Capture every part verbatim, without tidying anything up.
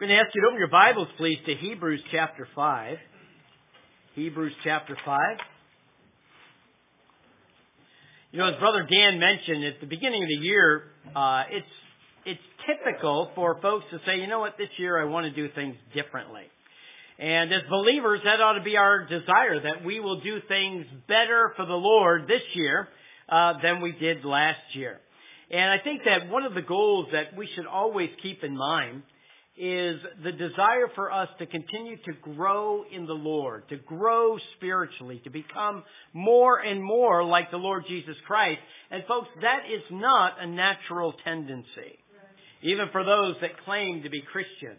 I'm going to ask you to open your Bibles, please, to Hebrews chapter five. Hebrews chapter five. You know, as Brother Dan mentioned, at the beginning of the year, uh, it's it's typical for folks to say, you know what, this year I want to do things differently. And as believers, that ought to be our desire, that we will do things better for the Lord this year uh, than we did last year. And I think that one of the goals that we should always keep in mind is the desire for us to continue to grow in the Lord, to grow spiritually, to become more and more like the Lord Jesus Christ. And folks, that is not a natural tendency, even for those that claim to be Christians.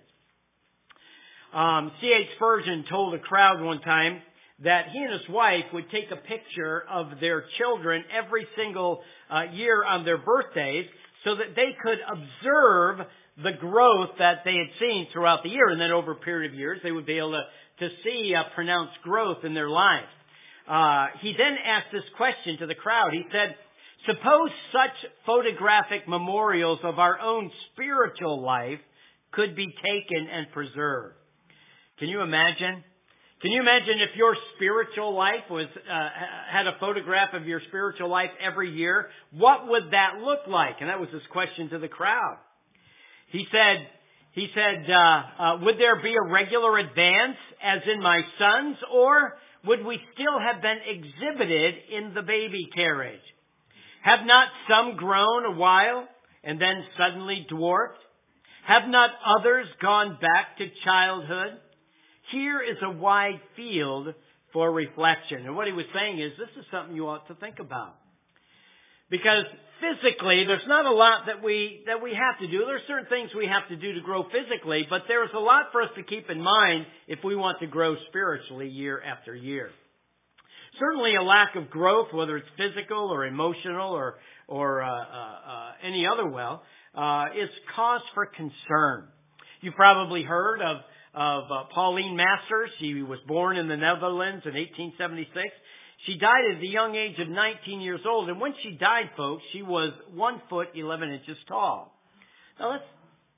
Um, C H Spurgeon told a crowd one time that he and his wife would take a picture of their children every single uh, year on their birthdays so that they could observe the growth that they had seen throughout the year. And then over a period of years, they would be able to, to see uh, pronounced growth in their lives. Uh, he then asked this question to the crowd. He said, suppose such photographic memorials of our own spiritual life could be taken and preserved. Can you imagine? Can you imagine if your spiritual life was uh, had a photograph of your spiritual life every year? What would that look like? And that was his question to the crowd. He said, he said, uh, uh, would there be a regular advance as in my sons, or would we still have been exhibited in the baby carriage? Have not some grown a while and then suddenly dwarfed? Have not others gone back to childhood? Here is a wide field for reflection. And what he was saying is, this is something you ought to think about. Because physically, there's not a lot that we that we have to do. There are certain things we have to do to grow physically, but there's a lot for us to keep in mind if we want to grow spiritually year after year. Certainly a lack of growth, whether it's physical or emotional or or uh, uh, uh, any other well, uh, is cause for concern. You've probably heard of of uh, Pauline Masters. She was born in the Netherlands in eighteen seventy-six. She died at the young age of nineteen years old. And when she died, folks, she was one foot, eleven inches tall. Now, that's,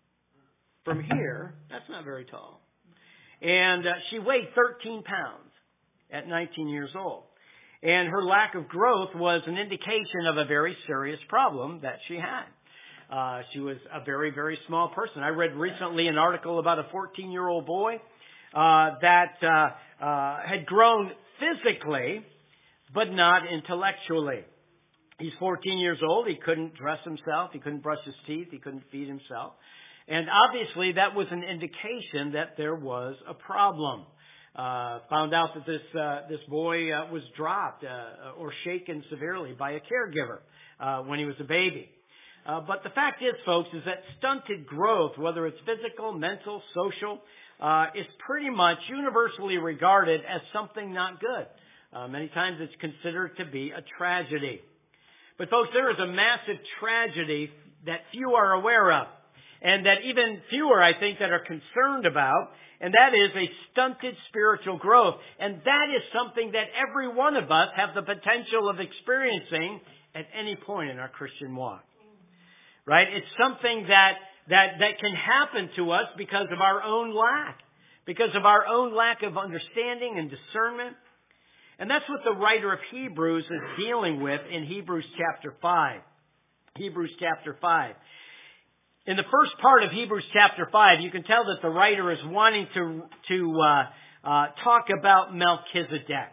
from here, that's not very tall. And uh, she weighed thirteen pounds at nineteen years old. And her lack of growth was an indication of a very serious problem that she had. Uh, she was a very, very small person. I read recently an article about a fourteen-year-old boy uh, that uh, uh, had grown physically, but not intellectually. He's fourteen years old. He couldn't dress himself. He couldn't brush his teeth. He couldn't feed himself. And obviously that was an indication that there was a problem. Uh, found out that this uh, this boy uh, was dropped uh, or shaken severely by a caregiver uh, when he was a baby. Uh, but the fact is, folks, is that stunted growth, whether it's physical, mental, social, uh, is pretty much universally regarded as something not good. Uh, many times it's considered to be a tragedy. But folks, there is a massive tragedy that few are aware of, and that even fewer, I think, that are concerned about, and that is a stunted spiritual growth. And that is something that every one of us have the potential of experiencing at any point in our Christian walk. Right? It's something that, that, that can happen to us because of our own lack, because of our own lack of understanding and discernment. And that's what the writer of Hebrews is dealing with in Hebrews chapter five. Hebrews chapter five. In the first part of Hebrews chapter five, you can tell that the writer is wanting to, to uh, uh, talk about Melchizedek.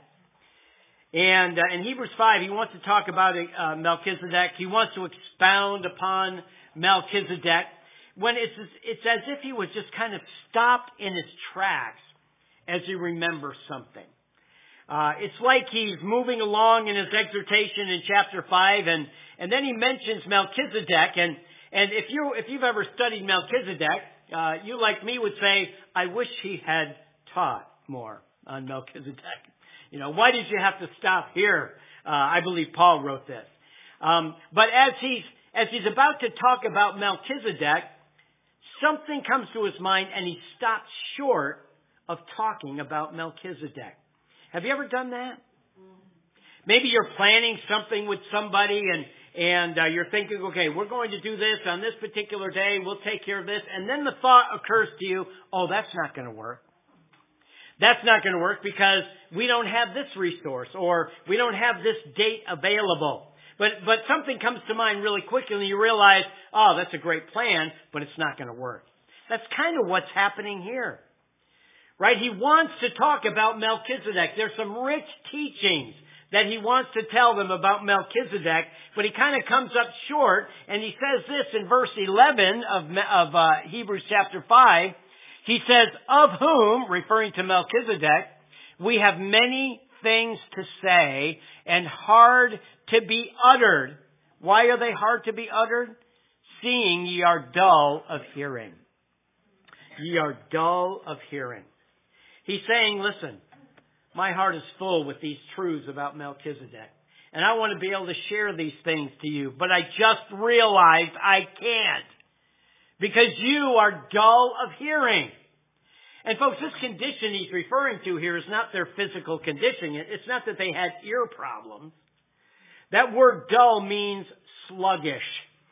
And uh, in Hebrews five, he wants to talk about uh, Melchizedek. He wants to expound upon Melchizedek when it's, it's as if he was just kind of stopped in his tracks as he remembers something. Uh, it's like he's moving along in his exhortation in chapter five, and, and then he mentions Melchizedek. And, and if, you, if you've ever studied Melchizedek, uh, you like me would say, I wish he had taught more on Melchizedek. You know, why did you have to stop here? Uh, I believe Paul wrote this. Um, but as he's, as he's about to talk about Melchizedek, something comes to his mind and he stops short of talking about Melchizedek. Have you ever done that? Maybe you're planning something with somebody and, and uh, you're thinking, okay, we're going to do this on this particular day. We'll take care of this. And then the thought occurs to you, oh, that's not going to work. That's not going to work because we don't have this resource or we don't have this date available. But but something comes to mind really quickly and you realize, oh, that's a great plan, but it's not going to work. That's kind of what's happening here. Right? He wants to talk about Melchizedek. There's some rich teachings that he wants to tell them about Melchizedek, but he kind of comes up short, and he says this in verse eleven of, of uh, Hebrews chapter five. He says, of whom, referring to Melchizedek, we have many things to say and hard to be uttered. Why are they hard to be uttered? Seeing ye are dull of hearing. Ye are dull of hearing. He's saying, listen, my heart is full with these truths about Melchizedek. And I want to be able to share these things to you. But I just realized I can't. Because you are dull of hearing. And folks, this condition he's referring to here is not their physical condition. It's not that they had ear problems. That word dull means sluggish,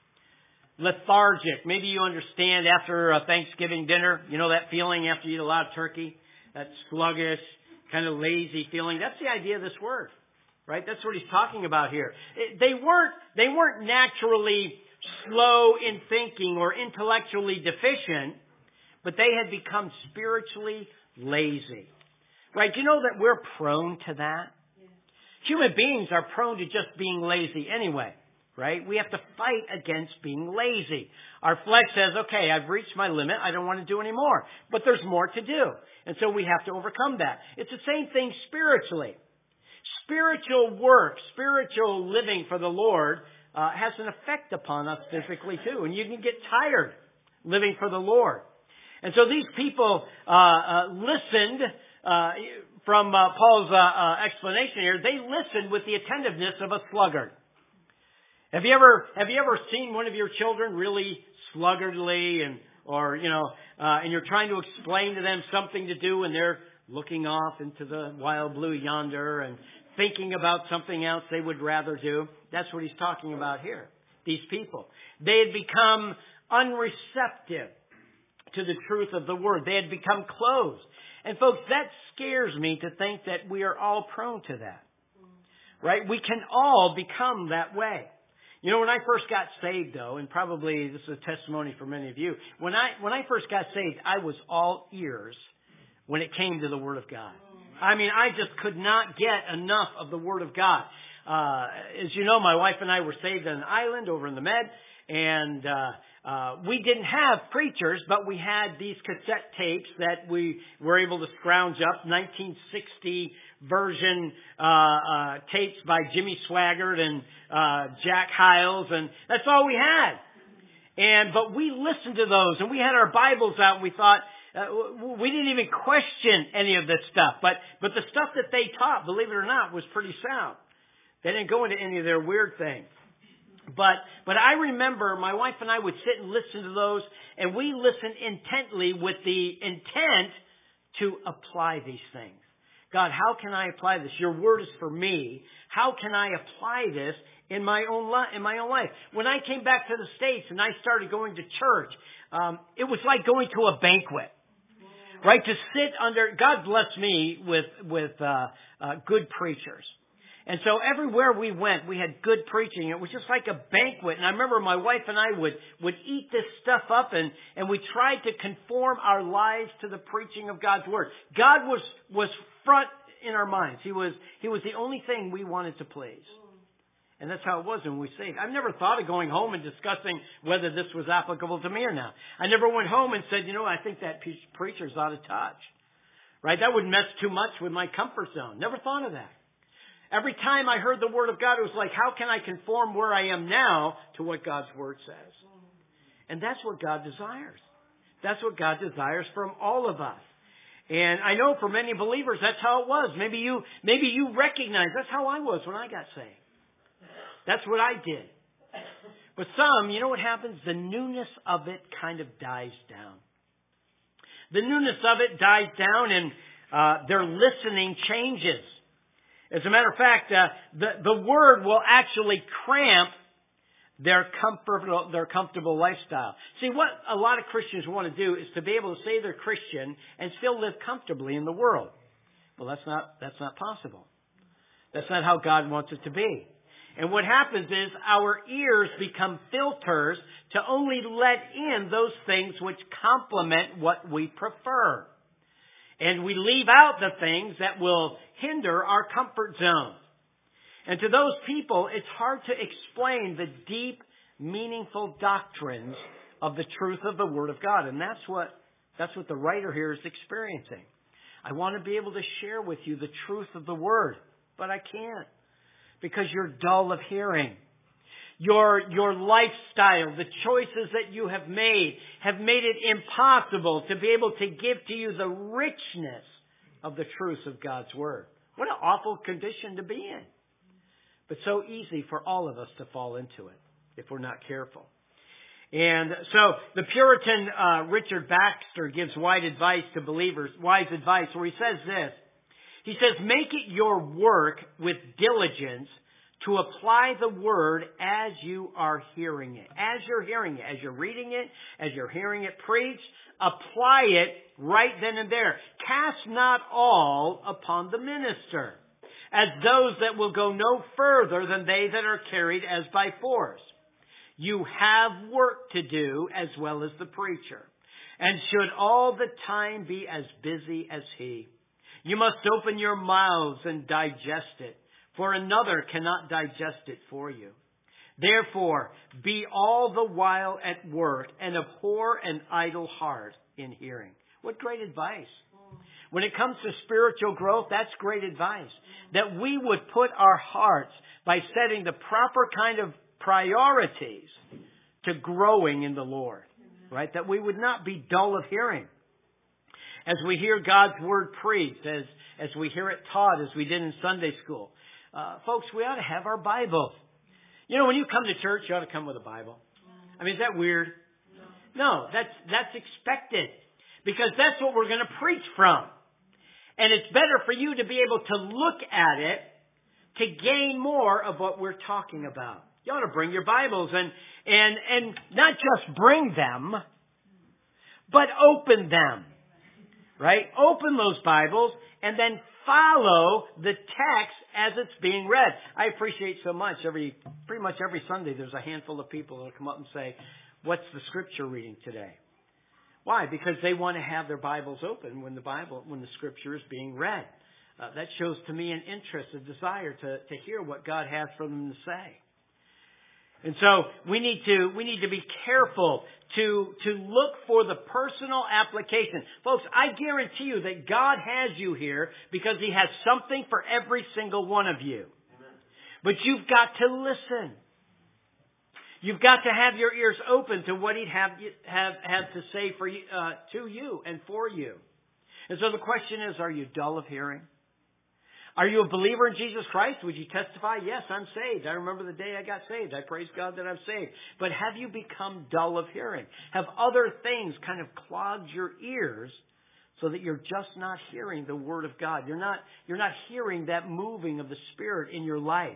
lethargic. Maybe you understand after a Thanksgiving dinner, you know that feeling after you eat a lot of turkey? That sluggish, kind of lazy feeling. That's the idea of this word, right? That's what he's talking about here. They weren't, they weren't naturally slow in thinking or intellectually deficient, but they had become spiritually lazy. Right? Do you know that we're prone to that? Yeah. Human beings are prone to just being lazy anyway. Right? We have to fight against being lazy. Our flesh says, okay, I've reached my limit. I don't want to do any more. But there's more to do. And so we have to overcome that. It's the same thing spiritually. Spiritual work, spiritual living for the Lord uh, has an effect upon us physically too. And you can get tired living for the Lord. And so these people uh, uh, listened uh, from uh, Paul's uh, uh, explanation here. They listened with the attentiveness of a sluggard. Have you ever have you ever seen one of your children really sluggardly and or you know uh, and you're trying to explain to them something to do and they're looking off into the wild blue yonder and thinking about something else they would rather do? That's what he's talking about here. These people, they had become unreceptive to the truth of the word. They had become closed. And folks, that scares me to think that we are all prone to that. Right? We can all become that way. You know, when I first got saved, though, and probably this is a testimony for many of you, when I when I first got saved, I was all ears when it came to the Word of God. I mean, I just could not get enough of the Word of God. Uh, as you know, my wife and I were saved on an island over in the Med, and uh, uh, we didn't have preachers, but we had these cassette tapes that we were able to scrounge up, nineteen sixty version uh, uh, tapes by Jimmy Swaggart and uh, Jack Hyles, and that's all we had. And but we listened to those, and we had our Bibles out, and we thought, uh, we didn't even question any of this stuff. But but the stuff that they taught, believe it or not, was pretty sound. They didn't go into any of their weird things. But but I remember my wife and I would sit and listen to those, and we listened intently with the intent to apply these things. God, how can I apply this? Your word is for me. How can I apply this in my own life? In my own life, when I came back to the States and I started going to church, um, it was like going to a banquet, right? To sit under. God bless me with with uh, uh, good preachers. And so everywhere we went, we had good preaching. It was just like a banquet. And I remember my wife and I would, would eat this stuff up, and, and we tried to conform our lives to the preaching of God's Word. God was, was front in our minds. He was, he was the only thing we wanted to please. And that's how it was when we saved. I've never thought of going home and discussing whether this was applicable to me or not. I never went home and said, you know, I think that preacher's out of touch. Right? That would mess too much with my comfort zone. Never thought of that. Every time I heard the Word of God, it was like, how can I conform where I am now to what God's Word says? And that's what God desires. That's what God desires from all of us. And I know for many believers, that's how it was. Maybe you, maybe you recognize that's how I was when I got saved. That's what I did. But some, you know what happens? The newness of it kind of dies down. The newness of it dies down, and uh, their listening changes. As a matter of fact, uh, the, the word will actually cramp their comfortable, their comfortable lifestyle. See, what a lot of Christians want to do is to be able to say they're Christian and still live comfortably in the world. Well, that's not, that's not possible. That's not how God wants it to be. And what happens is our ears become filters to only let in those things which complement what we prefer. And we leave out the things that will hinder our comfort zone. And to those people, it's hard to explain the deep, meaningful doctrines of the truth of the Word of God. And that's what, that's what the writer here is experiencing. I want to be able to share with you the truth of the Word, but I can't because you're dull of hearing. Your, your lifestyle, the choices that you have made, have made it impossible to be able to give to you the richness of the truths of God's Word. What an awful condition to be in. But so easy for all of us to fall into it if we're not careful. And so the Puritan uh, Richard Baxter gives wise advice to believers, wise advice, where he says this. He says, make it your work with diligence to apply the Word as you are hearing it. As you're hearing it, as you're reading it, as you're hearing it preached, apply it right then and there. Cast not all upon the minister, as those that will go no further than they that are carried as by force. You have work to do as well as the preacher, and should all the time be as busy as he. You must open your mouths and digest it, for another cannot digest it for you. Therefore, be all the while at work, and abhor an idle heart in hearing. What great advice. When it comes to spiritual growth, that's great advice. That we would put our hearts, by setting the proper kind of priorities, to growing in the Lord. Right? That we would not be dull of hearing. As we hear God's Word preached, as, as we hear it taught, as we did in Sunday school. Uh, folks, we ought to have our Bibles. You know, when you come to church, you ought to come with a Bible. I mean, is that weird? No, that's, that's expected. Because that's what we're going to preach from. And it's better for you to be able to look at it to gain more of what we're talking about. You ought to bring your Bibles and, and, and not just bring them, but open them. Right? Open those Bibles and then follow the text as it's being read. I appreciate so much every, pretty much every Sunday there's a handful of people that will come up and say, what's the scripture reading today? Why? Because they want to have their Bibles open when the Bible, when the Scripture is being read. Uh, that shows to me an interest, a desire to, to hear what God has for them to say. And so we need to we need to be careful to to look for the personal application. Folks, I guarantee you that God has you here because He has something for every single one of you. Amen. But you've got to listen. You've got to have your ears open to what He'd have have have to say for you, uh, to you and for you. And so the question is: are you dull of hearing? Are you a believer in Jesus Christ? Would you testify? Yes, I'm saved. I remember the day I got saved. I praise God that I'm saved. But have you become dull of hearing? Have other things kind of clogged your ears so that you're just not hearing the Word of God? You're not you're not hearing that moving of the Spirit in your life.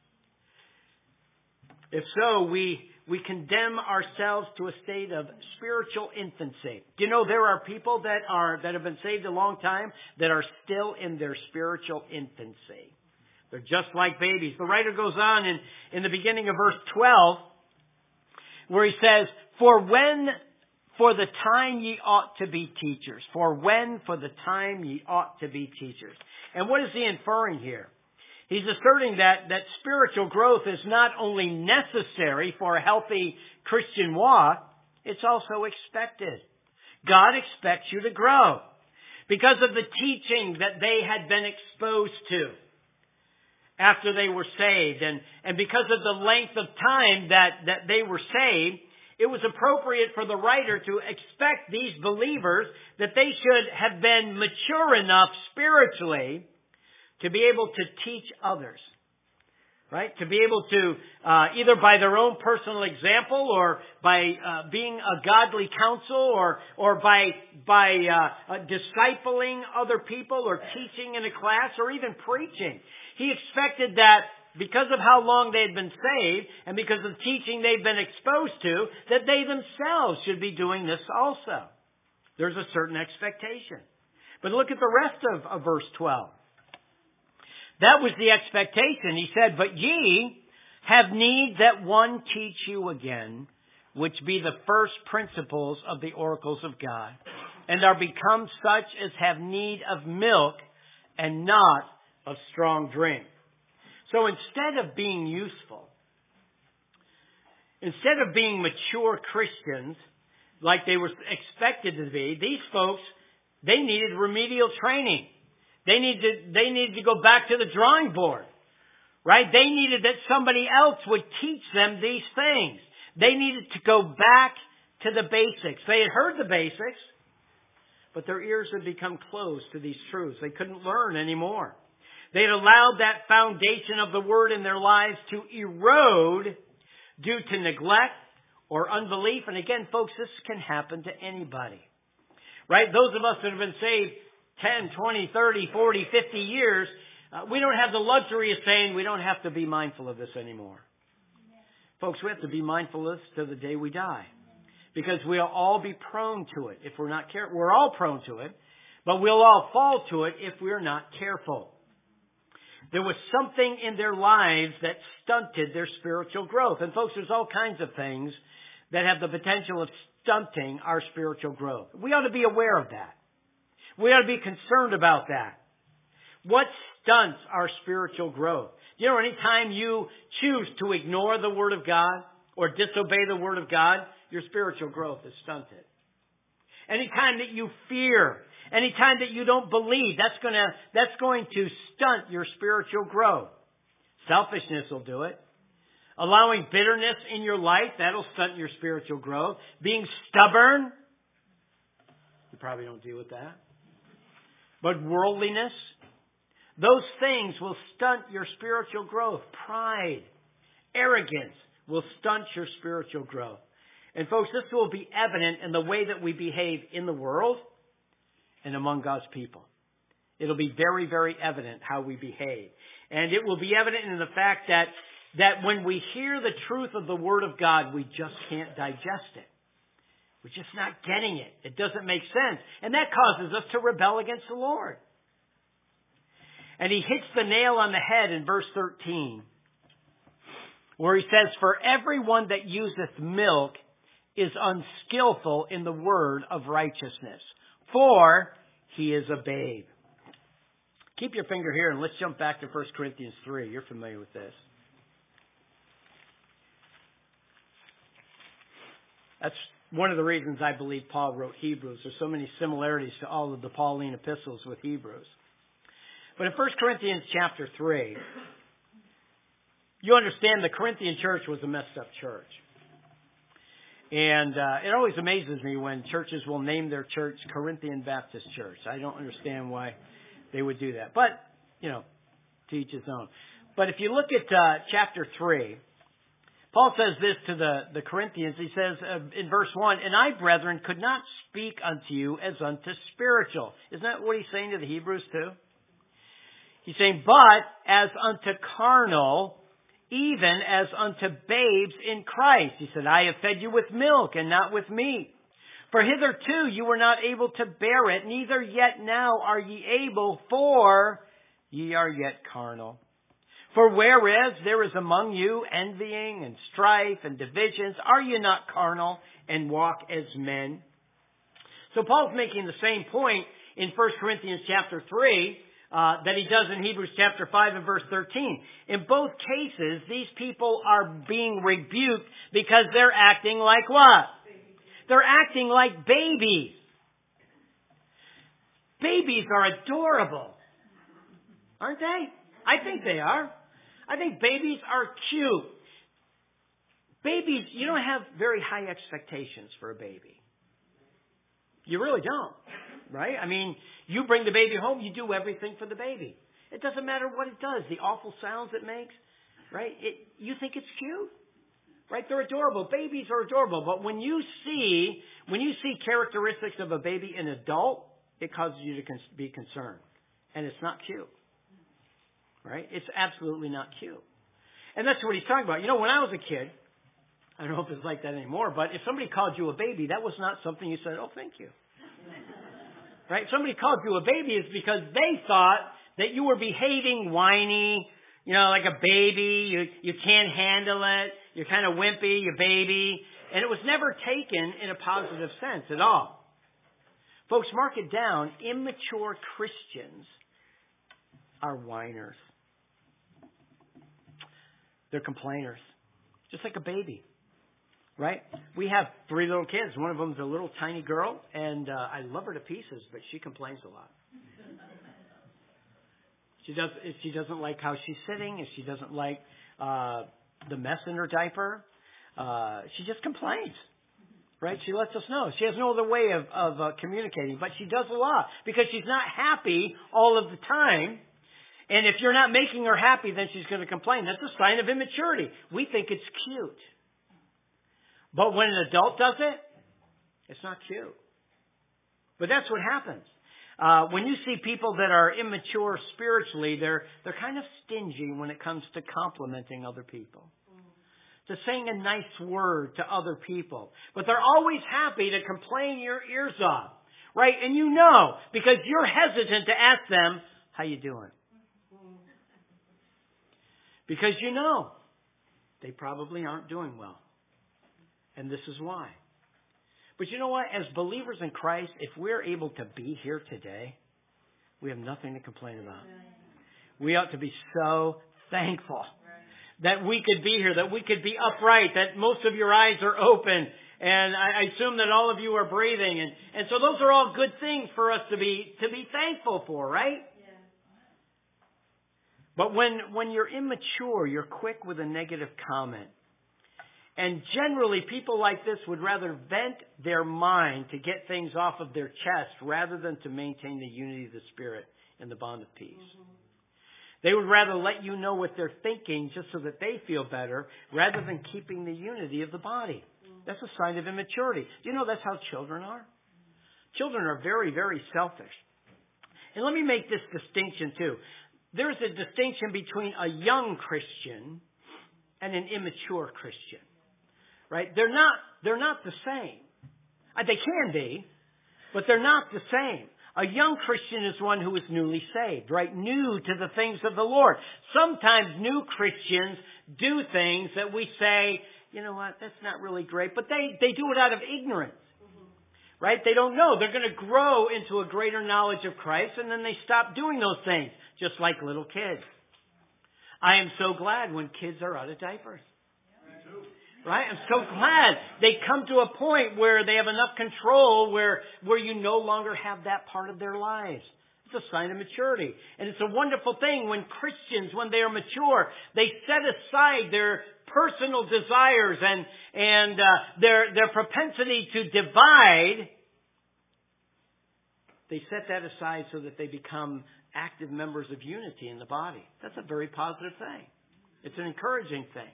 If so, we we condemn ourselves to a state of spiritual infancy. Do you know there are people that are that have been saved a long time that are still in their spiritual infancy? They're just like babies. The writer goes on in, in the beginning of verse twelve, where he says, For when for the time ye ought to be teachers. For when for the time ye ought to be teachers. And what is he inferring here? He's asserting that, that spiritual growth is not only necessary for a healthy Christian walk, it's also expected. God expects you to grow because of the teaching that they had been exposed to after they were saved. And, and because of the length of time that, that they were saved, it was appropriate for the writer to expect these believers that they should have been mature enough spiritually to be able to teach others, right? To be able to, uh, either by their own personal example or by uh, being a godly counsel or or by by uh, uh, discipling other people or teaching in a class or even preaching. He expected that because of how long they had been saved and because of the teaching they've been exposed to, that they themselves should be doing this also. There's a certain expectation. But look at the rest of, of verse twelve. That was the expectation. He said, "But ye have need that one teach you again, which be the first principles of the oracles of God, and are become such as have need of milk and not of strong drink." So instead of being useful, instead of being mature Christians like they were expected to be, these folks, they needed remedial training. They needed to, they needed to go back to the drawing board, right? They needed that somebody else would teach them these things. They needed to go back to the basics. They had heard the basics, but their ears had become closed to these truths. They couldn't learn anymore. They had allowed that foundation of the Word in their lives to erode due to neglect or unbelief. And again, folks, this can happen to anybody. Right? Those of us that have been saved ten, twenty, thirty, forty, fifty years, uh, we don't have the luxury of saying we don't have to be mindful of this anymore. Folks, we have to be mindful of this till the day we die. Because we'll all be prone to it if we're not careful. We're all prone to it, but we'll all fall to it if we're not careful. There was something in their lives that stunted their spiritual growth. And folks, there's all kinds of things that have the potential of stunting our spiritual growth. We ought to be aware of that. We ought to be concerned about that. What stunts our spiritual growth? You know, anytime you choose to ignore the Word of God or disobey the Word of God, your spiritual growth is stunted. Anytime that you fear, anytime that you don't believe, that's going to, that's going to stunt your spiritual growth. Selfishness will do it. Allowing bitterness in your life, that'll stunt your spiritual growth. Being stubborn, you probably don't deal with that. But worldliness, those things will stunt your spiritual growth. Pride, arrogance will stunt your spiritual growth. And folks, this will be evident in the way that we behave in the world and among God's people. It'll be very, very evident how we behave. And it will be evident in the fact that, that when we hear the truth of the Word of God, we just can't digest it. We're just not getting it. It doesn't make sense. And that causes us to rebel against the Lord. And he hits the nail on the head in verse thirteen, where he says, "For everyone that useth milk is unskillful in the word of righteousness, for he is a babe." Keep your finger here and let's jump back to First Corinthians three. You're familiar with this. That's one of the reasons I believe Paul wrote Hebrews. There's so many similarities to all of the Pauline epistles with Hebrews. But in First Corinthians chapter three, you understand the Corinthian church was a messed up church. And uh, it always amazes me when churches will name their church Corinthian Baptist Church. I don't understand why they would do that. But, you know, to each his own. But if you look at uh, chapter three, Paul says this to the, the Corinthians. He says uh, in verse one, "And I, brethren, could not speak unto you as unto spiritual." Isn't that what he's saying to the Hebrews too? He's saying, "But as unto carnal, even as unto babes in Christ." He said, "I have fed you with milk and not with meat. For hitherto you were not able to bear it, neither yet now are ye able, for ye are yet carnal. For whereas there is among you envying and strife and divisions, are ye not carnal and walk as men?" So Paul's making the same point in First Corinthians chapter three, Uh, that he does in Hebrews chapter five and verse thirteen. In both cases, these people are being rebuked because they're acting like what? Babies. They're acting like babies. Babies are adorable. Aren't they? I think they are. I think babies are cute. Babies, you don't have very high expectations for a baby. You really don't. Right? I mean, you bring the baby home, you do everything for the baby. It doesn't matter what it does, the awful sounds it makes, right? It, you think it's cute, right? They're adorable. Babies are adorable. But when you see, when you see characteristics of a baby in an adult, it causes you to con- be concerned. And it's not cute, right? It's absolutely not cute. And that's what he's talking about. You know, when I was a kid, I don't know if it's like that anymore, but if somebody called you a baby, that was not something you said, oh, thank you. Right? Somebody called you a baby is because they thought that you were behaving whiny, you know, like a baby. You, you can't handle it. You're kind of wimpy, you baby. And it was never taken in a positive sense at all. Folks, mark it down. Immature Christians are whiners. They're complainers. Just like a baby. Right? We have three little kids. One of them's a little tiny girl, and uh, I love her to pieces, but she complains a lot. She does. If she doesn't like how she's sitting, if she doesn't like uh, the mess in her diaper, uh, she just complains. Right? She lets us know. She has no other way of, of uh, communicating, but she does a lot because she's not happy all of the time. And if you're not making her happy, then she's going to complain. That's a sign of immaturity. We think it's cute. But when an adult does it, it's not cute. But that's what happens. Uh, when you see people that are immature spiritually, they're they're kind of stingy when it comes to complimenting other people, to saying a nice word to other people. But they're always happy to complain your ears off, right? And you know, because you're hesitant to ask them, how you doing? Because you know, they probably aren't doing well. And this is why. But you know what? As believers in Christ, if we're able to be here today, we have nothing to complain about. We ought to be so thankful that we could be here, that we could be upright, that most of your eyes are open, and I assume that all of you are breathing. And, and so those are all good things for us to be to be thankful for, right? Yeah. But when, when you're immature, you're quick with a negative comment. And generally, people like this would rather vent their mind to get things off of their chest rather than to maintain the unity of the Spirit and the bond of peace. Mm-hmm. They would rather let you know what they're thinking just so that they feel better rather than keeping the unity of the body. Mm-hmm. That's a sign of immaturity. Do you know that's how children are? Mm-hmm. Children are very, very selfish. And let me make this distinction too. There's a distinction between a young Christian and an immature Christian. Right? They're not, they're not the same. They can be, but they're not the same. A young Christian is one who is newly saved, right? New to the things of the Lord. Sometimes new Christians do things that we say, you know what, that's not really great, but they, they do it out of ignorance. Mm-hmm. Right? They don't know. They're going to grow into a greater knowledge of Christ, and then they stop doing those things, just like little kids. I am so glad when kids are out of diapers. Right? I'm so glad they come to a point where they have enough control where, where you no longer have that part of their lives. It's a sign of maturity. And it's a wonderful thing when Christians, when they are mature, they set aside their personal desires and, and uh, their, their propensity to divide. They set that aside so that they become active members of unity in the body. That's a very positive thing. It's an encouraging thing.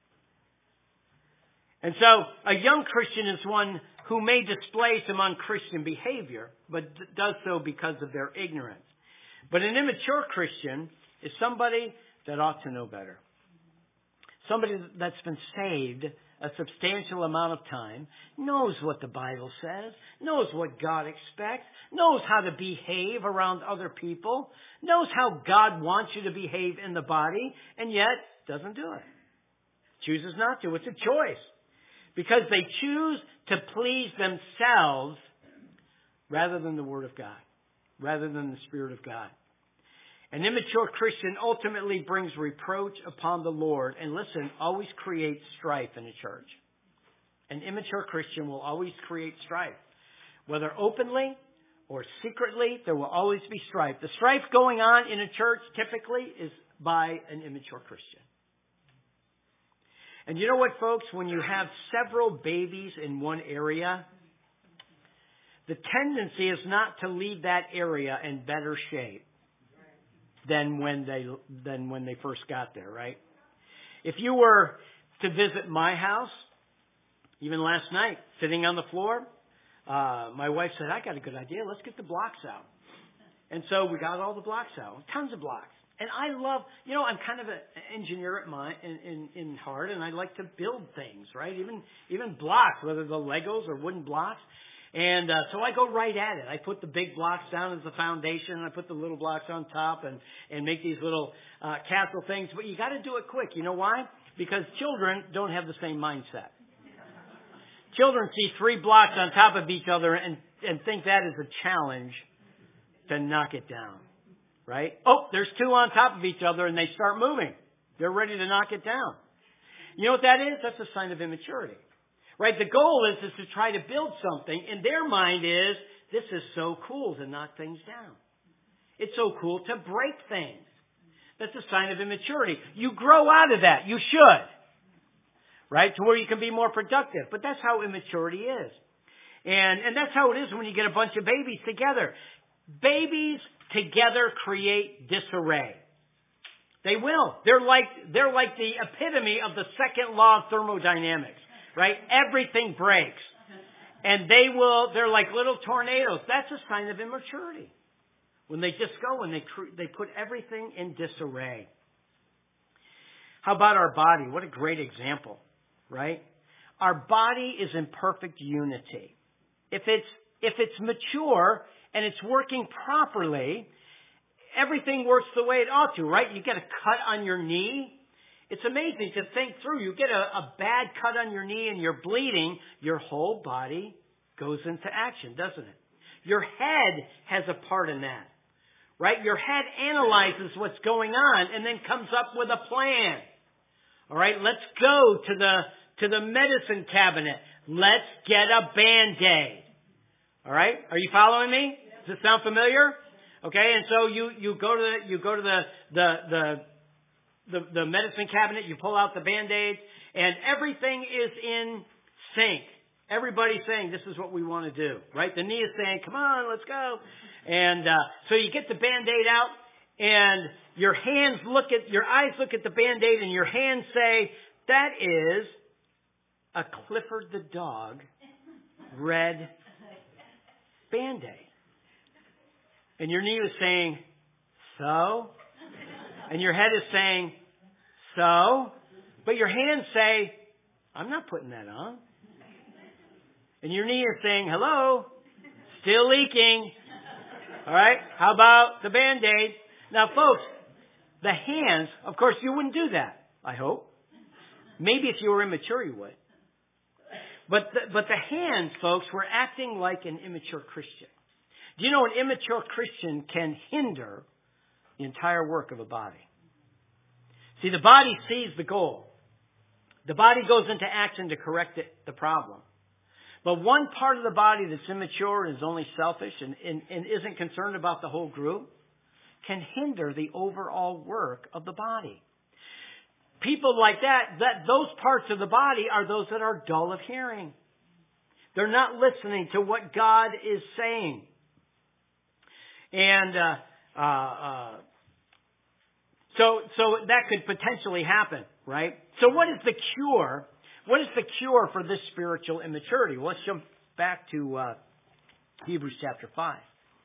And so, a young Christian is one who may display some unchristian behavior, but d- does so because of their ignorance. But an immature Christian is somebody that ought to know better. Somebody that's been saved a substantial amount of time, knows what the Bible says, knows what God expects, knows how to behave around other people, knows how God wants you to behave in the body, and yet doesn't do it. Chooses not to. It's a choice. Because they choose to please themselves rather than the Word of God, rather than the Spirit of God. An immature Christian ultimately brings reproach upon the Lord, and listen, always creates strife in a church. An immature Christian will always create strife. Whether openly or secretly, there will always be strife. The strife going on in a church typically is by an immature Christian. And you know what, folks? When you have several babies in one area, the tendency is not to leave that area in better shape than when they than when they first got there, right? If you were to visit my house, even last night, sitting on the floor, uh, my wife said, I got a good idea. Let's get the blocks out. And so we got all the blocks out, tons of blocks. And I love, you know, I'm kind of an engineer at my, in, in, in heart, and I like to build things, right? Even, even blocks, whether they're Legos or wooden blocks. And, uh, so I go right at it. I put the big blocks down as the foundation, and I put the little blocks on top and, and make these little, uh, castle things. But you gotta do it quick. You know why? Because children don't have the same mindset. Children see three blocks on top of each other and, and think that is a challenge to knock it down. Right? Oh, there's two on top of each other and they start moving. They're ready to knock it down. You know what that is? That's a sign of immaturity. Right? The goal is, is to try to build something, and their mind is, this is so cool to knock things down. It's so cool to break things. That's a sign of immaturity. You grow out of that. You should. Right? To where you can be more productive. But that's how immaturity is. And, and that's how it is when you get a bunch of babies together. Babies together create disarray. They will. They're like, they're like the epitome of the second law of thermodynamics, right? Everything breaks. And they will, they're like little tornadoes. That's a sign of immaturity. When they just go and they, they put everything in disarray. How about our body? What a great example, right? Our body is in perfect unity. If it's, if it's mature, and it's working properly, everything works the way it ought to, right? You get a cut on your knee. It's amazing to think through. You get a, a bad cut on your knee and you're bleeding, your whole body goes into action, doesn't it? Your head has a part in that, right? Your head analyzes what's going on and then comes up with a plan. All right, let's go to the, to the medicine cabinet. Let's get a Band-Aid. All right, are you following me? Does it sound familiar? Okay, and so you, you go to the, you go to the, the, the, the, the medicine cabinet, you pull out the Band-Aids, and everything is in sync. Everybody's saying, this is what we want to do, right? The knee is saying, come on, let's go. And, uh, so you get the Band-Aid out, and your hands look at, your eyes look at the Band-Aid, and your hands say, that is a Clifford the Dog red Band-Aid. And your knee is saying, so? And your head is saying, so? But your hands say, I'm not putting that on. And your knee is saying, hello? Still leaking. All right? How about the Band-Aid? Now, folks, the hands, of course, you wouldn't do that, I hope. Maybe if you were immature, you would. But the, but the hands, folks, were acting like an immature Christian. Do you know an immature Christian can hinder the entire work of a body? See, the body sees the goal. The body goes into action to correct it, the problem. But one part of the body that's immature and is only selfish and, and, and isn't concerned about the whole group can hinder the overall work of the body. People like that, that those parts of the body are those that are dull of hearing. They're not listening to what God is saying. And uh, uh, uh, so, so that could potentially happen, right? So what is the cure? What is the cure for this spiritual immaturity? Well, let's jump back to uh, Hebrews chapter five.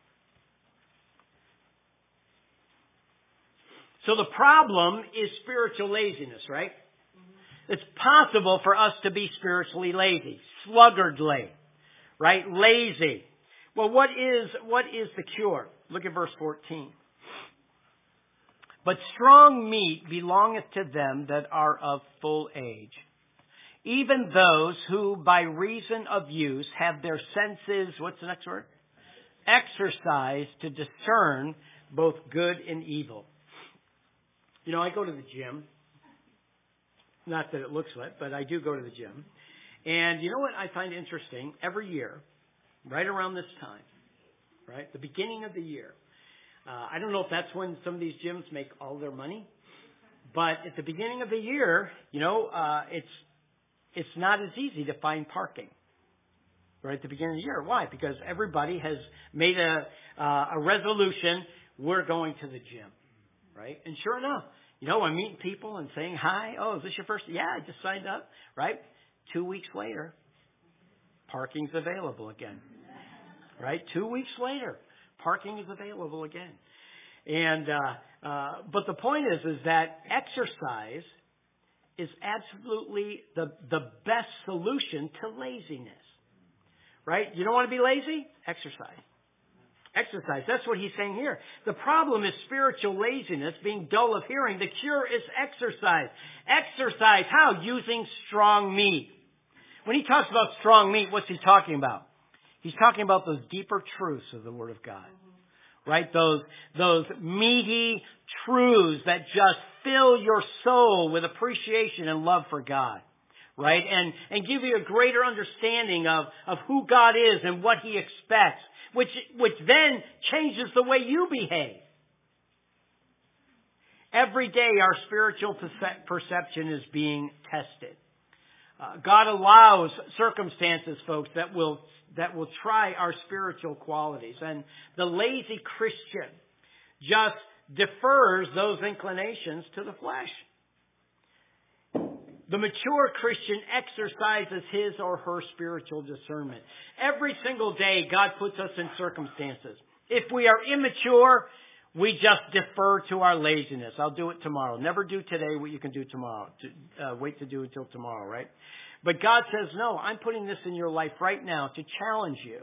So the problem is spiritual laziness, right? Mm-hmm. It's possible for us to be spiritually lazy, sluggardly, right? Lazy. Well, what is, what is the cure? Look at verse fourteen. But strong meat belongeth to them that are of full age, even those who by reason of use have their senses, what's the next word? Exercised to discern both good and evil. You know, I go to the gym. Not that it looks like, but I do go to the gym. And you know what I find interesting? Every year, right around this time, right, the beginning of the year, uh, I don't know if that's when some of these gyms make all their money, but at the beginning of the year, you know, uh, it's it's not as easy to find parking. Right at the beginning of the year. Why? Because everybody has made a uh, a resolution. We're going to the gym. Right? And sure enough, you know, I'm meeting people and saying, hi, oh, is this your first? Yeah, I just signed up. Right? Two weeks later, parking's available again. Right? Two weeks later, parking is available again. And uh, uh, but the point is, is that exercise is absolutely the the best solution to laziness. Right? You don't want to be lazy? Exercise. Exercise. That's what he's saying here. The problem is spiritual laziness, being dull of hearing. The cure is exercise. Exercise. How? Using strong meat. When he talks about strong meat, what's he talking about? He's talking about those deeper truths of the Word of God. Right? Those, those meaty truths that just fill your soul with appreciation and love for God. Right? And, and give you a greater understanding of, of who God is and what He expects. Which, which then changes the way you behave. Every day our spiritual perce- perception is being tested. Uh, God allows circumstances, folks, that will, that will try our spiritual qualities. And the lazy Christian just defers those inclinations to the flesh. The mature Christian exercises his or her spiritual discernment. Every single day, God puts us in circumstances. If we are immature, we just defer to our laziness. I'll do it tomorrow. Never do today what you can do tomorrow. Uh, wait to do until tomorrow, right? But God says, no, I'm putting this in your life right now to challenge you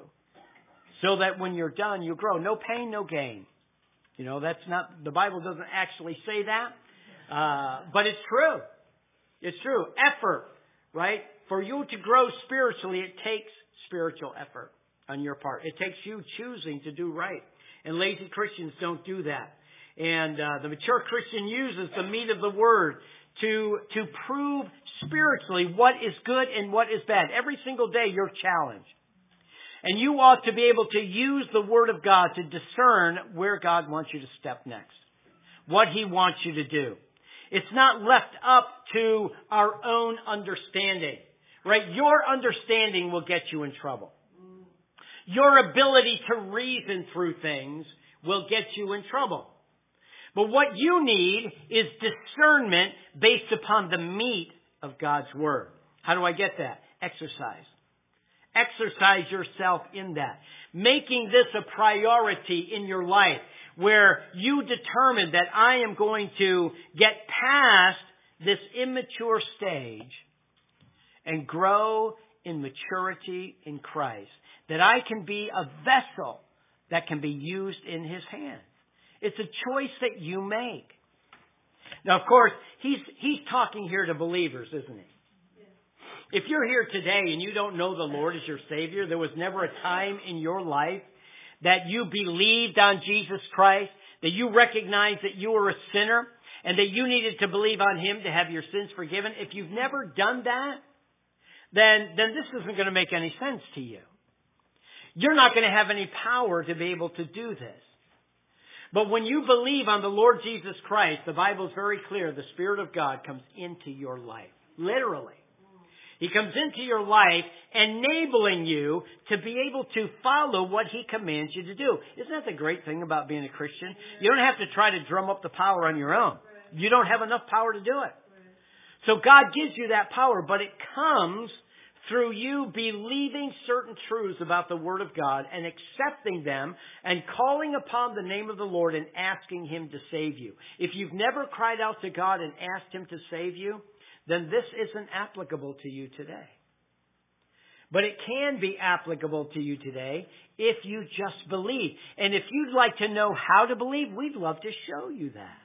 so that when you're done, you grow. No pain, no gain. You know, that's not, the Bible doesn't actually say that, uh, but it's true. It's true. Effort, right? For you to grow spiritually, it takes spiritual effort on your part. It takes you choosing to do right. And lazy Christians don't do that. And uh, the mature Christian uses the meat of the Word to, to prove spiritually what is good and what is bad. Every single day you're challenged. And you ought to be able to use the Word of God to discern where God wants you to step next. What He wants you to do. It's not left up to our own understanding, right? Your understanding will get you in trouble. Your ability to reason through things will get you in trouble. But what you need is discernment based upon the meat of God's Word. How do I get that? Exercise. Exercise yourself in that. Making this a priority in your life, where you determine that I am going to get past this immature stage and grow in maturity in Christ. That I can be a vessel that can be used in His hands. It's a choice that you make. Now, of course, he's, he's talking here to believers, isn't he? If you're here today and you don't know the Lord as your Savior, there was never a time in your life that you believed on Jesus Christ, that you recognized that you were a sinner, and that you needed to believe on Him to have your sins forgiven. If you've never done that, then, then this isn't going to make any sense to you. You're not going to have any power to be able to do this. But when you believe on the Lord Jesus Christ, the Bible is very clear, the Spirit of God comes into your life. Literally. He comes into your life, enabling you to be able to follow what He commands you to do. Isn't that the great thing about being a Christian? You don't have to try to drum up the power on your own. You don't have enough power to do it. So God gives you that power, but it comes through you believing certain truths about the Word of God and accepting them and calling upon the name of the Lord and asking Him to save you. If you've never cried out to God and asked Him to save you, then this isn't applicable to you today. But it can be applicable to you today if you just believe. And if you'd like to know how to believe, we'd love to show you that.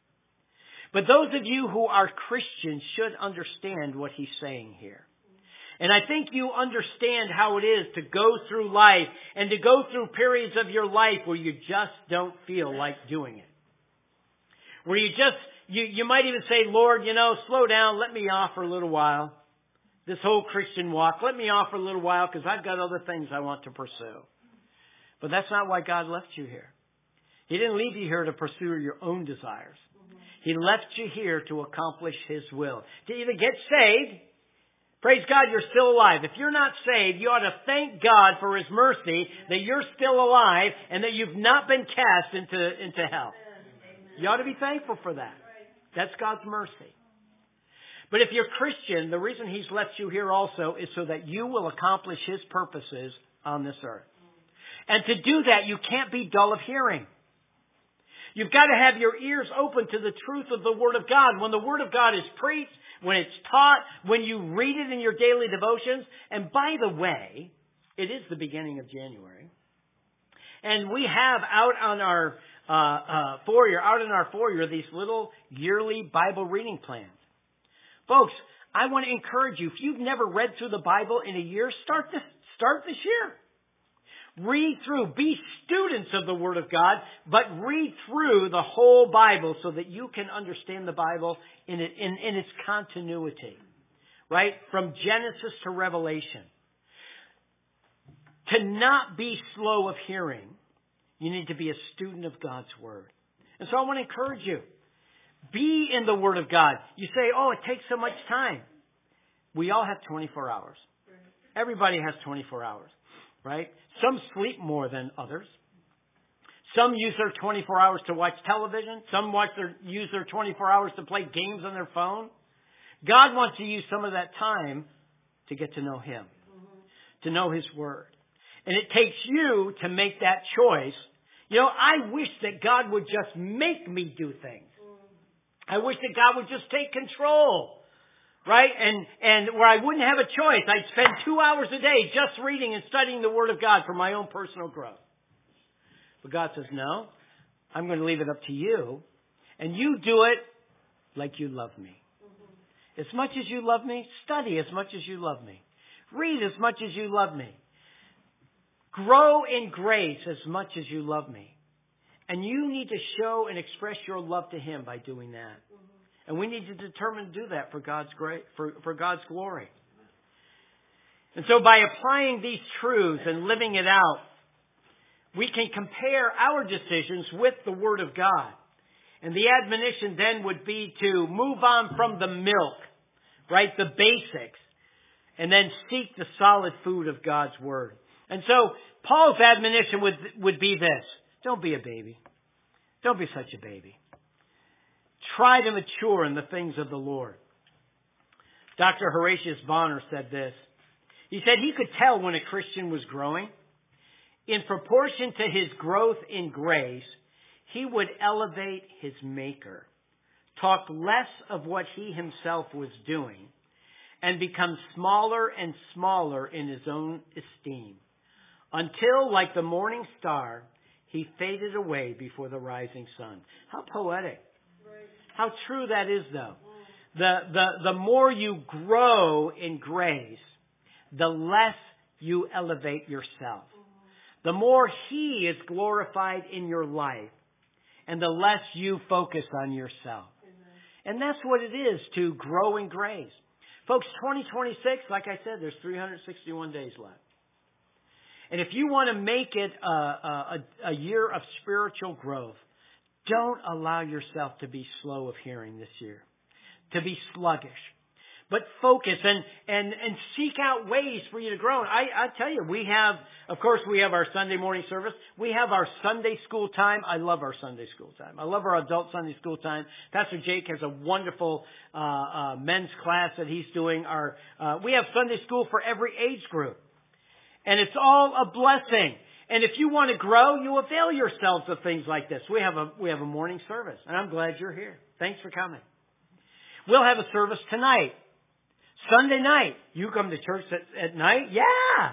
But those of you who are Christians should understand what he's saying here. And I think you understand how it is to go through life and to go through periods of your life where you just don't feel like doing it. Where you just, you, you might even say, Lord, you know, slow down, let me off for a little while. This whole Christian walk, let me off for a little while because I've got other things I want to pursue. But that's not why God left you here. He didn't leave you here to pursue your own desires. He left you here to accomplish His will. To either get saved, praise God, you're still alive. If you're not saved, you ought to thank God for His mercy that you're still alive and that you've not been cast into, into hell. You ought to be thankful for that. That's God's mercy. But if you're Christian, the reason He's left you here also is so that you will accomplish His purposes on this earth. And to do that, you can't be dull of hearing. You've got to have your ears open to the truth of the Word of God. When the Word of God is preached, when it's taught, when you read it in your daily devotions. And by the way, it is the beginning of January. And we have out on our uh, uh, foyer, out in our foyer, these little yearly Bible reading plans. Folks, I want to encourage you, if you've never read through the Bible in a year, start this, start this year. Read through, be students of the Word of God, but read through the whole Bible so that you can understand the Bible in, it, in, in its continuity, right? From Genesis to Revelation. To not be slow of hearing, you need to be a student of God's Word. And so I want to encourage you, be in the Word of God. You say, oh, it takes so much time. We all have twenty-four hours. Everybody has twenty-four hours, right? Some sleep more than others. Some use their twenty-four hours to watch television. Some watch their, use their twenty-four hours to play games on their phone. God wants to use some of that time to get to know Him, to know His Word. And it takes you to make that choice. You know, I wish that God would just make me do things. I wish that God would just take control. Right? And, and where I wouldn't have a choice, I'd spend two hours a day just reading and studying the Word of God for my own personal growth. But God says, no, I'm going to leave it up to you. And you do it like you love me. As much as you love me, study as much as you love me. Read as much as you love me. Grow in grace as much as you love me. And you need to show and express your love to Him by doing that. And we need to determine to do that for God's great, for, for God's glory. And so by applying these truths and living it out, we can compare our decisions with the Word of God. And the admonition then would be to move on from the milk, right, the basics, and then seek the solid food of God's Word. And so Paul's admonition would, would be this. Don't be a baby. Don't be such a baby. Try to mature in the things of the Lord. Doctor Horatius Bonner said this. He said he could tell when a Christian was growing. In proportion to his growth in grace, he would elevate his Maker, talk less of what he himself was doing, and become smaller and smaller in his own esteem, until, like the morning star, he faded away before the rising sun. How poetic. How true that is, though. The, the, the more you grow in grace, the less you elevate yourself. The more He is glorified in your life, and the less you focus on yourself. And that's what it is to grow in grace. Folks, twenty twenty-six, like I said, there's three hundred sixty-one days left. And if you want to make it a, a, a year of spiritual growth, don't allow yourself to be slow of hearing this year, to be sluggish. But focus and, and, and seek out ways for you to grow. I, I tell you, we have, of course, we have our Sunday morning service. We have our Sunday school time. I love our Sunday school time. I love our adult Sunday school time. Pastor Jake has a wonderful uh, uh, men's class that he's doing. Our uh, we have Sunday school for every age group. And it's all a blessing. And if you want to grow, you avail yourselves of things like this. We have a we have a morning service, and I'm glad you're here. Thanks for coming. We'll have a service tonight, Sunday night. You come to church at, at night? Yeah.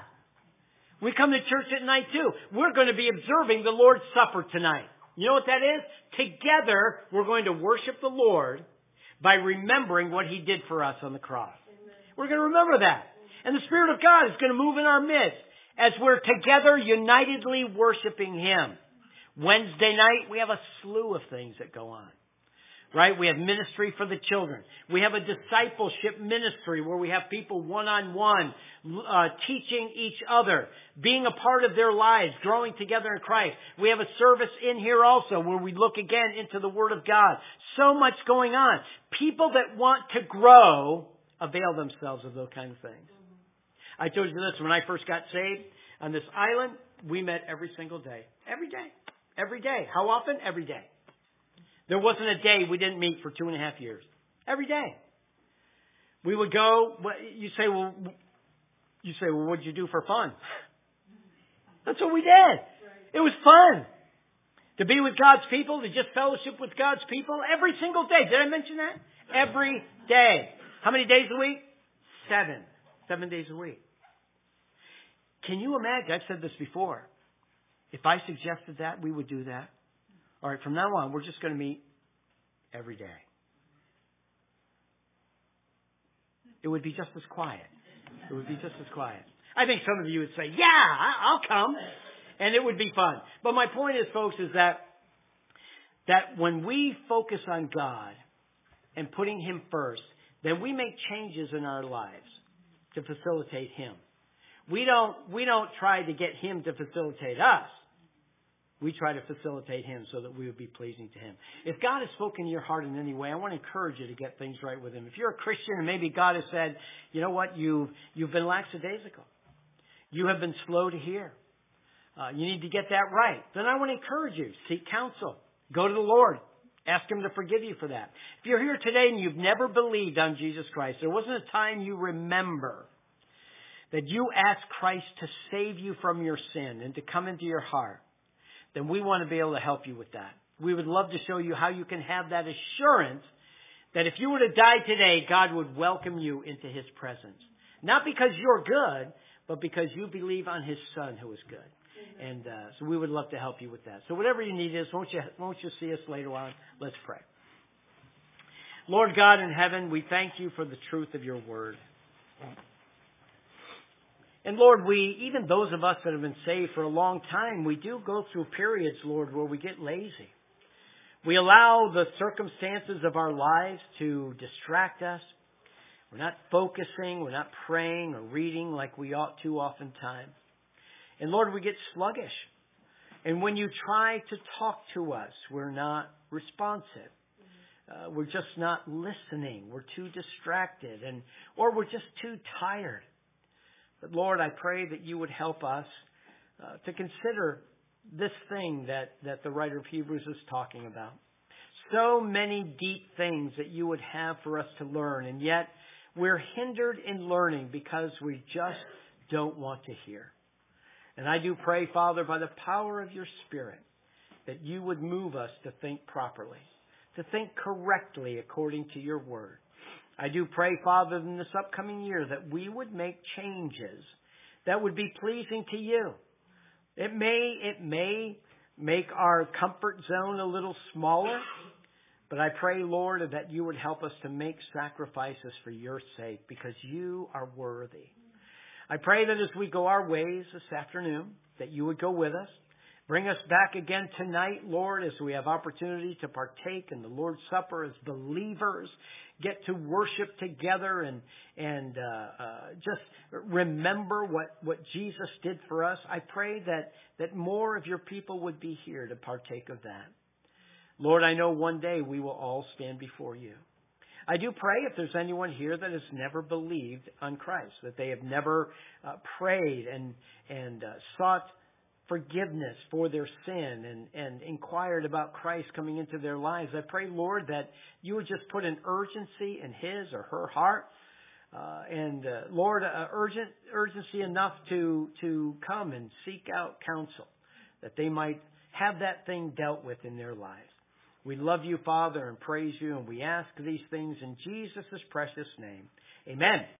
We come to church at night too. We're going to be observing the Lord's Supper tonight. You know what that is? Together, we're going to worship the Lord by remembering what He did for us on the cross. Amen. We're going to remember that. And the Spirit of God is going to move in our midst as we're together unitedly worshiping Him. Wednesday night, we have a slew of things that go on. Right? We have ministry for the children. We have a discipleship ministry where we have people one-on-one uh, teaching each other, being a part of their lives, growing together in Christ. We have a service in here also where we look again into the Word of God. So much going on. People that want to grow avail themselves of those kinds of things. I told you this, when I first got saved on this island, we met every single day. Every day. Every day. How often? Every day. There wasn't a day we didn't meet for two and a half years. Every day. We would go, you say, well, you say, well, what'd you do for fun? That's what we did. It was fun. To be with God's people, to just fellowship with God's people every single day. Did I mention that? Every day. How many days a week? Seven. Seven days a week. Can you imagine? I've said this before. If I suggested that, we would do that. All right, from now on, we're just going to meet every day. It would be just as quiet. It would be just as quiet. I think some of you would say, yeah, I'll come. And it would be fun. But my point is, folks, is that that when we focus on God and putting Him first, then we make changes in our lives to facilitate Him. We don't we don't try to get Him to facilitate us. We try to facilitate Him so that we would be pleasing to Him. If God has spoken to your heart in any way, I want to encourage you to get things right with Him. If you're a Christian and maybe God has said, you know what, you've, you've been lackadaisical. You have been slow to hear. Uh, you need to get that right. Then I want to encourage you. Seek counsel. Go to the Lord. Ask Him to forgive you for that. If you're here today and you've never believed on Jesus Christ, there wasn't a time you remember that you asked Christ to save you from your sin and to come into your heart, then we want to be able to help you with that. We would love to show you how you can have that assurance that if you were to die today, God would welcome you into His presence. Not because you're good, but because you believe on His Son who is good. And uh, so we would love to help you with that. So whatever you need is, won't you, won't you see us later on? Let's pray. Lord God in heaven, we thank you for the truth of your word. And Lord, we, even those of us that have been saved for a long time, we do go through periods, Lord, where we get lazy. We allow the circumstances of our lives to distract us. We're not focusing, we're not praying or reading like we ought to oftentimes. And Lord, we get sluggish. And when you try to talk to us, we're not responsive. Uh, we're just not listening. We're too distracted, and or we're just too tired. But Lord, I pray that you would help us uh, to consider this thing that, that the writer of Hebrews is talking about. So many deep things that you would have for us to learn, and yet we're hindered in learning because we just don't want to hear. And I do pray, Father, by the power of your Spirit, that you would move us to think properly, to think correctly according to your word. I do pray, Father, in this upcoming year that we would make changes that would be pleasing to you. It may, it may make our comfort zone a little smaller, but I pray, Lord, that you would help us to make sacrifices for your sake because you are worthy. I pray that as we go our ways this afternoon, that you would go with us. Bring us back again tonight, Lord, as we have opportunity to partake in the Lord's Supper as believers, get to worship together and and uh, uh, just remember what, what Jesus did for us. I pray that, that more of your people would be here to partake of that. Lord, I know one day we will all stand before you. I do pray if there's anyone here that has never believed on Christ, that they have never uh, prayed and and uh, sought forgiveness for their sin and, and inquired about Christ coming into their lives. I pray, Lord, that you would just put an urgency in his or her heart. Uh, and, uh, Lord, uh, urgent urgency enough to, to come and seek out counsel, that they might have that thing dealt with in their lives. We love you, Father, and praise you, and we ask these things in Jesus' precious name. Amen.